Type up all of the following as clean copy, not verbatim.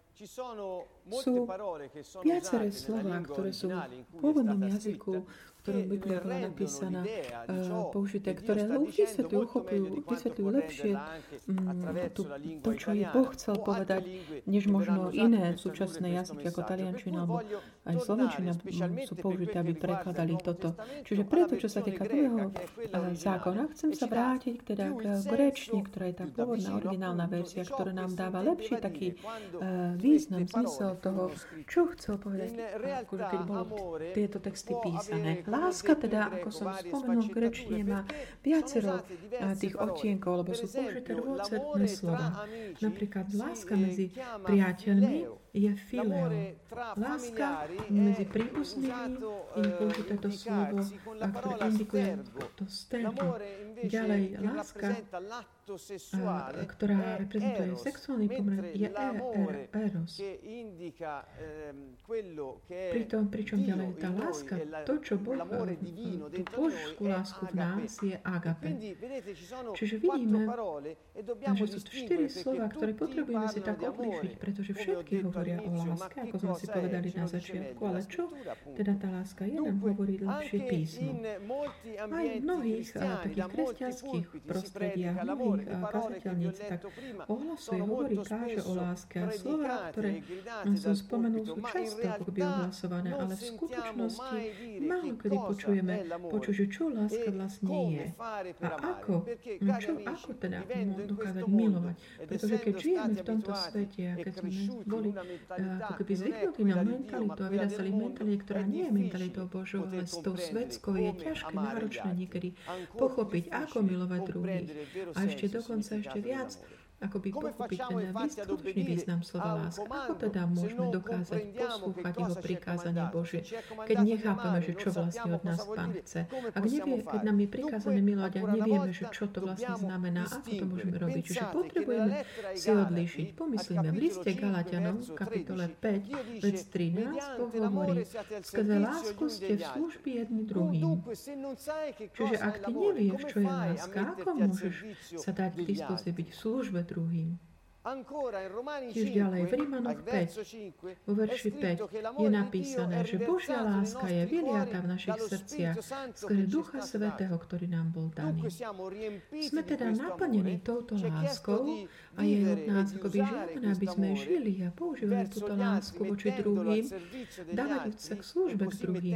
Sú viaceré slová, ktoré sú v pôvodnom jazyku, v ktorom Biblia bola napísaná, použité, ktoré vysvetľujú lepšie to, čo je Boh chcel povedať, než možno iné súčasné jazyky, ako taliančina alebo aj slovenčina sú použité, aby prekladali toto. Čiže preto, čo sa týka druhého zákona, chcem sa vrátiť teda k gréčtine, ktorá je tá pôvodná originálna verzia, ktorá nám dáva lepší taký význam, zmysel toho, čo chcel povedať, keď bolo tieto texty písané. Láska teda, ako som spomenul, v grečtine má viacero tých odtienkov, lebo sú použité rôzne slova. Napríklad láska medzi priateľmi je fileo. Láska medzi príbuzných je použité to slovo, ktoré indikuje to stredno. Ďalej, láska, ktorá reprezentuje sexuálny pomer, je eros. Pričom ďalej tá láska, to, čo Boh, tú božskú lásku v nás, je agape. Čiže vidíme, že sú tu 4 slova, ktoré potrebujeme si tak odlíšiť, pretože všetky hovoria o láske, ako sme si povedali na začiatku, ale čo teda tá láska je, nám hovorí lepšie písmo. Aj v mnohých takých kresťanských prostrediach, mnohých kazateľníc tak ohlasuje, hovorí, káže o láske a slova, ktoré som spomenul, sú často akoby ohlasované, ale v skutočnosti málo kedy počujeme, že čo láska vlastne je. A ako teda dokázať milovať. Pretože keď žijeme v tomto svete a keď sme boli ako keby zvyknutí na mentalitu a vyrastali v mentalite, ktorá nie je mentalitou Božou, ale s tou svetskou, je ťažké, náročné niekedy pochopiť, ako milovať druhých. A dokonca ešte viac akoby pochopiť ten skutočný význam slova láska. Ako teda môžeme dokázať poslúchať jeho prikázanie Božie, keď nechápame, že čo vlastne od nás Pán chce. Keď nám je prikázané milovať a nevieme, že čo to vlastne znamená, ako to môžeme robiť. Čiže potrebujeme si odlíšiť. Pomyslíme, v liste Galatianom, v kapitole 5, vec 13, Boh hovorí, skrze lásku ste v službe jedni druhým. Čiže ak ty nevieš, čo je láska, ako môžeš sa dať k dispozícii byť v službe druhým? Tiež ďalej, v Rímanoch 5, vo verši 5 je napísané, že Božia láska je vyliatá v našich srdciach skrze Ducha Svätého, ktorý nám bol daný. Sme teda naplnení touto láskou a je od nás akoby žiadané, aby sme žili a používali túto lásku voči druhým, dávať sa k službe k druhým.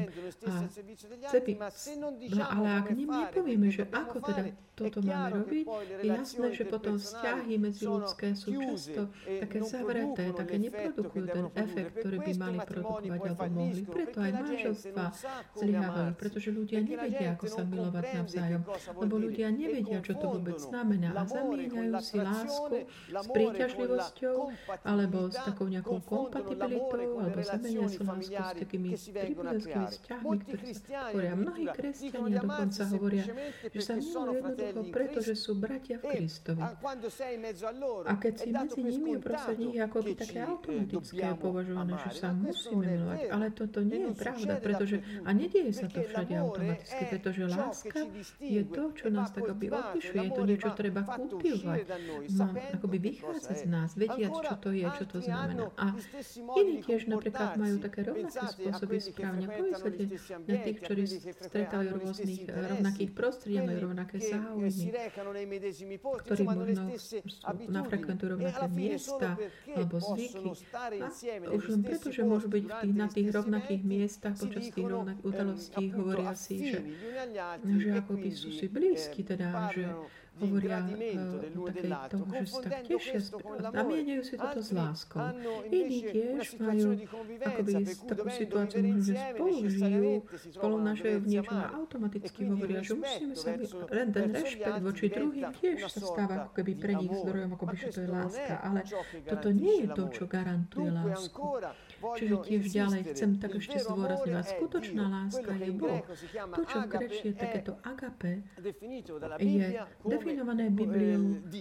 Ale ak nepovieme, že ako teda toto máme robiť, je jasné, že potom vzťahy medziľudské sú často také zavreté, také neprodukujú ten efekt, ktorý by mali produkovať alebo mohli. Preto aj manželstvá zlyhávajú, pretože ľudia nevedia, ako sa milovať navzájom, lebo ľudia nevedia, čo to vôbec znamená a zamieňajú si lásku s príťažlivosťou alebo s takou nejakou kompatibilitou alebo zamieňajú si lásku s takými príbuzenskými vzťahmi, ktoré sa tvoria. Mnohí kresťania dokonca hovoria, že sa milujú jednoducho preto, že sú bratia v Kristovi. A keď si medzi nimi uprostred nich je akoby také automatické považované, že sa musíme milovať. Ale toto nie je pravda, pretože a nedieje sa to všade automaticky, pretože láska je to, čo nás tak akoby odlišuje. Je to niečo, treba kultivovať. Akoby vychádzať z nás, vediať, čo to je, čo to znamená. A iní tiež napríklad majú také rovnaké spôsoby správne. Pomyslite na tých, ktorí stretávajú rôznych rovnakých prostredí, majú rovnaké záujmy, ktorí možno nafrekventujú rovnaké miesta alebo zvyky. A už len preto, že môžu byť na tých rovnakých miestach počas tých rovnakých udalostí, hovoria si, že akoby sú si blízky, teda, že hovoria o takej toho, že sa tak tešia, namieňajú si toto s láskou. Iní tiež majú akoby takú situáciu, že spolu žijú, spolu našajú v niečom a automaticky hovoria, že musíme sa len ten rešpekt voči druhým tiež sa stáva ako keby pre nich zdrojom, akoby, že to je láska. Ale toto nie je to, čo garantuje lásku. Čiže tiež ďalej chcem tak ešte zdôrazňovať. Skutočná láska je Boh. To, čo v grečtine takéto agape je definované Bibliou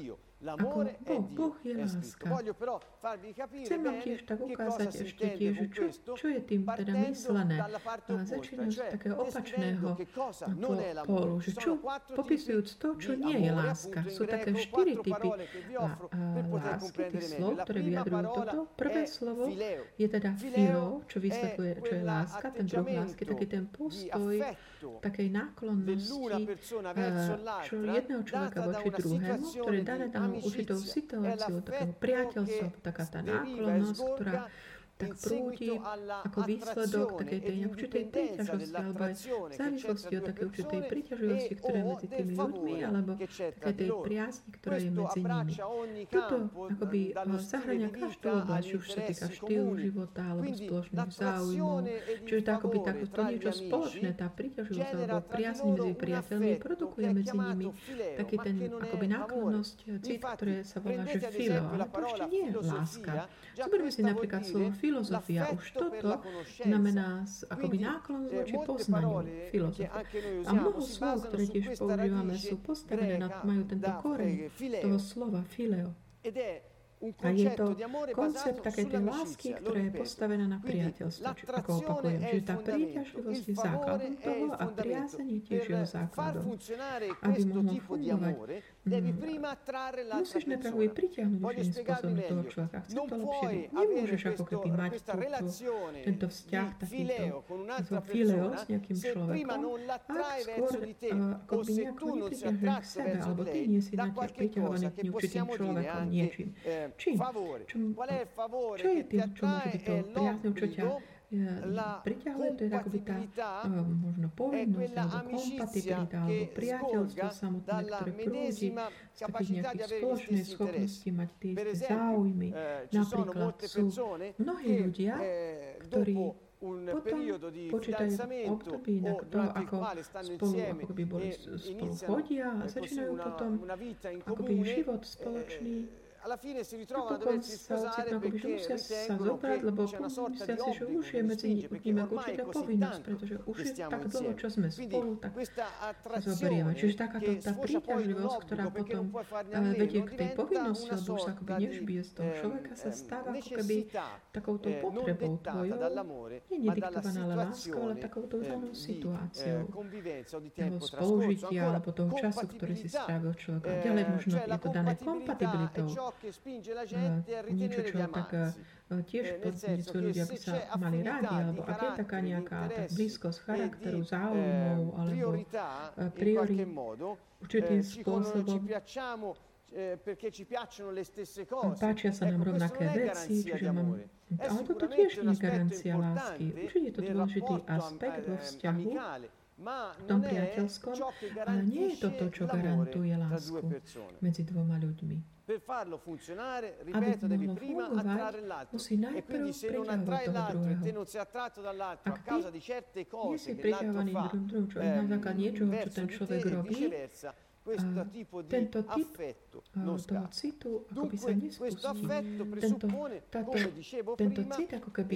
ako Boh je láska. Chcem vám tiež tak ukázať ešte tiež, čo je tým teda myslené. Začínam z takého opačného pólu, že čo popisujúc to, čo nie je láska. Sú také 4 typy lásky, tých slov, ktoré vyjadrujú toto. Prvé slovo je teda philo, čo vysvetľuje, čo je láska, ten druh lásky, taký ten postoj takej náklonnosti čo jedného človeka voči druhému, ktorý je dané danou určitou situáciou, takého priateľstva, taká tá náklonnosť, ktorá tak prúdi ako výsledok takej tej určitej príťažosti alebo aj v závislosti od takej určitej príťažosti, ktorá je medzi tými ľuďmi alebo takej tej priazni, ktorá je medzi nimi. Toto akoby zahrania každú oblasť, či už sa týka štýlu života alebo spoločných záujmov. Čiže to akoby to niečo spoločné, tá príťažovosť alebo priazň medzi priateľmi produkuje medzi nimi taký ten akoby náklonnosť, cít, ktoré sa volá, že philo, ale to ešte nie je láska. Zoberme si napríklad slovo filozofia. Už toto znamená akoby náklon voči poznaniu filozofie. A mnoho slov, ktoré tiež používame, sú postavené, majú tento koreň toho slova fileo. A je to koncept takej tej lásky, ktorá je postavená na priateľstvo. Ako opakujem, čiže tá príťažlivosť je základom toho a priazeň je tiež jeho základom. Aby mohlo fungovať, musíš najprv pritiahnuť určitým spôsobom toho človeka. Chce to lepšie byť. Nemôžeš ako keby mať tento vzťah takýto fileo s nejakým človekom, ak skôr akoby nejako nepritiahneš k sebe, alebo ty nie si natiaľ priťahovaný k určitým človekom niečím. Čím? Čo je tým, čo môže byť to priazňou, čo ťa priťahuje? To je akoby tá možno povinnosť, alebo kompatibilita, alebo priateľstvo samotné, ktoré prúdi z takých nejakých spoločnej schopnosti mať tie záujmy. Napríklad sú mnohí ľudia, ktorí potom počítajú období na to, ako spolu akoby boli spolu chodia a začínajú potom akoby život spoločný. Napokon sa ocitnú akoby, že musia sa zobrať, lebo myslia si, že už je medzi nimi určitá povinnosť, pretože už je tak dlho, čo sme spolu, tak zoberieme. Čiže takáto tá príťažlivosť, ktorá potom vedie k tej povinnosti, lebo už sa akoby nežbije z toho človeka, sa stáva ako keby takouto potrebou tvojou, nie je diktovaná ale láskou, ale takouto danou situáciou toho spolužitia alebo toho času, ktorý si strávil človeka. Ďalej možno je to dané kompatibilitou. Niečo, čo tak tiež podnesú ľudia, aby sa mali rádi, alebo ak je taká nejaká tak blízkosť charakteru, záujmov, alebo priorít určitým spôsobom, páčia sa nám rovnaké veci, čiže ale toto tiež nie je garancia lásky. Určite je to dôležitý aspekt vo vzťahu, v tom priateľskom, ale nie je to to, čo garantuje lásku medzi dvoma ľuďmi. Aby to mohlo fungovať, musí najprv priťahovať toho druhého. Ak ty nie si priťahovaný druhým, čo je na základe niečoho, čo ten človek robí, tento typ toho citu akoby sa nespustí. Tento cit ako keby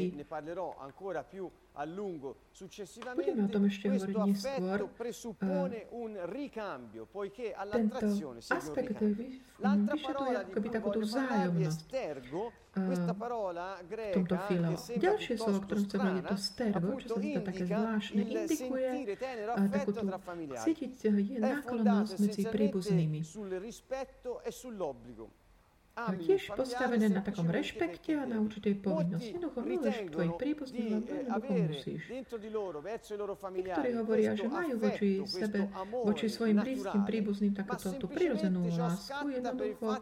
budeme o tom ešte hovoriť neskôr. Tento aspekt vyžaduje ako keby takúto vzájomnosť v tomto fileu. Ďalšie slovo, ktoré chcem hovoriť, je to stergo, čo sa zdá také zvláštne, indikuje takúto cítiť náklonnosť medzi príbuznými. A tiež postavené na takom rešpekte a na určitej povinnosti. Jednoducho miluješ tvojich príbuzných, lebo musíš. Niektorí hovoria, že majú voči sebe, voči svojim blízkym príbuzným takúto tú prirodzenú lásku, jednoducho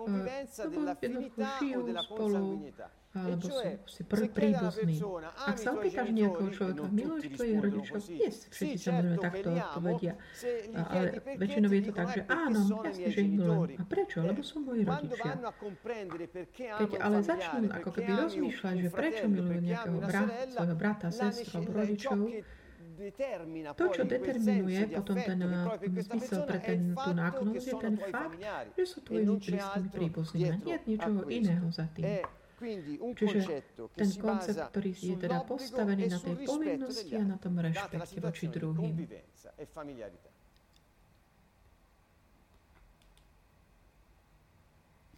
žijú spolu, alebo sú príbuzní. Ak sa opýtaš nejakého človeka, miluješ tvojich rodičov? Nie všetci samozrejme takto odpovedia. Ale väčšinou je to tak, že áno, jasne, že ich milujem. A prečo? Lebo sú moji rodičia. Keď ale začnú ako keby rozmýšľať, že prečo milujú nejakého svojho brata, sestru alebo rodičov, to, čo determinuje potom ten zmysel pre tú náklonnosť, je ten fakt, že sú tvojimi blízkymi príbuznými. A nie je ničoho iného za tým. Čiže ten koncept, ktorý je teda postavený na tej povinnosti a na tom rešpekte voči druhým.